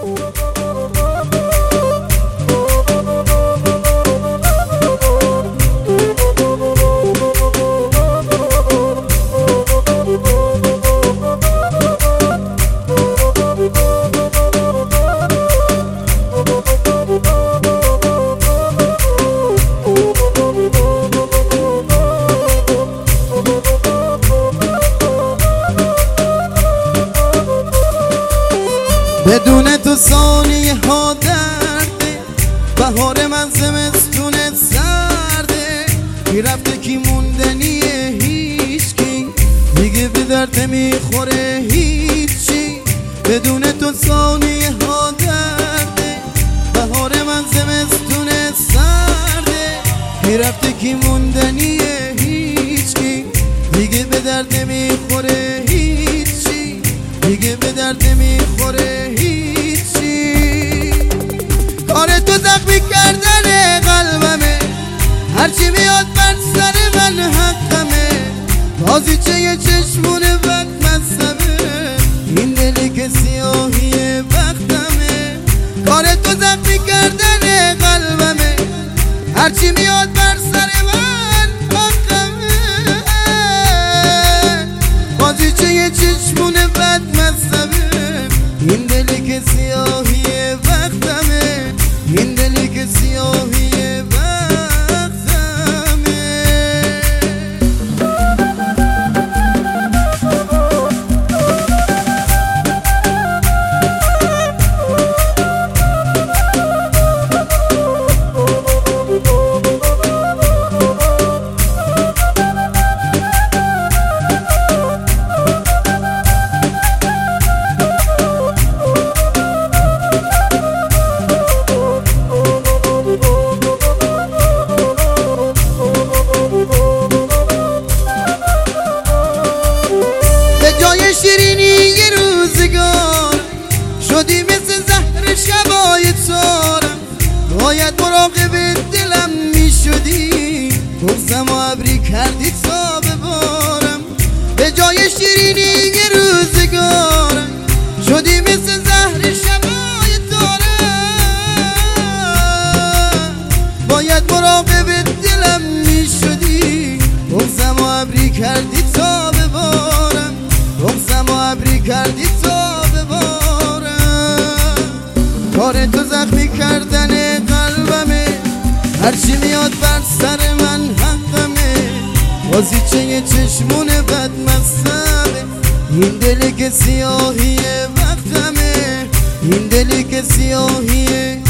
بدون تو ثانیه ها درده، بهار من زمستون سرده، کی رفته کی موندنیه هیچکی، دیگه به درد میخوره هیچی. بدون تو ثانیه ها درده، بهار من زمستون سرده، کی رفته کی موندنیه هیچکی، دیگه به درد نمیخوره هیچی، دیگه به درد نمیخوره هیچی. کار تو زخمی کردن قلبمه، هرچی میاد بر سر من حقمه، بازیچه یه چشمون بد مذهبه، این دلی که سیاهی بختمه. کار تو زخمی کردن قلبمه، هرچی میاد بر سر من حقمه، بازیچه یه چشمون بد مذهبه، این دلی که سیاهی وقتمه، این دلی که سیاهی شیرینی یه روزگار شدی مثل زهر شبای تارم، باید مراقب دلم می شدی، بغزم و ابری کردی تا ببارم. به جای شیرینی یه روزگار شدی مثل زهر شبای تارم، باید مراقب دلم می شدی، بغزم و ابری کردی تا ببارم، بغزم و ابری کردی تا ببارم. کار تو زخمی کردن قلبمه، هرچی میاد بر سر من حقمه، بازیچه یه چشمون بد مذهبه، این دلی که سیاهی وقتمه، این دلی که سیاهی